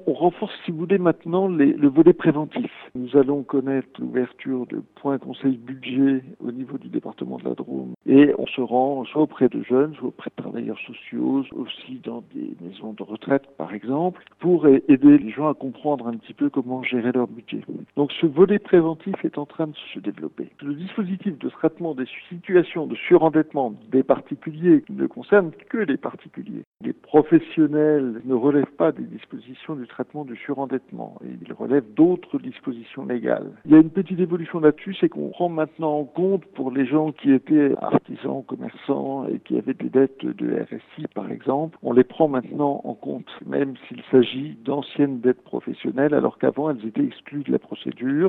On renforce, si vous voulez, maintenant le volet préventif. Nous allons connaître l'ouverture de points conseil budget au niveau du département de la Drôme et on se rend soit auprès de jeunes, soit auprès de travailleurs sociaux, aussi dans des maisons de retraite par exemple, pour aider les gens à comprendre un petit peu comment gérer leur budget. Donc ce volet préventif est en train de se développer. Le dispositif de traitement des situations de surendettement des particuliers ne concerne que les particuliers. Les professionnels ne relèvent pas des dispositions du traitement du surendettement et ils relèvent d'autres dispositions légales. Il y a une petite évolution là-dessus, c'est qu'on prend maintenant en compte pour les gens qui étaient artisans, commerçants et qui avaient des dettes de RSI par exemple, on les prend maintenant en compte, même s'il s'agit d'anciennes dettes professionnelles alors qu'avant elles étaient exclues de la procédure.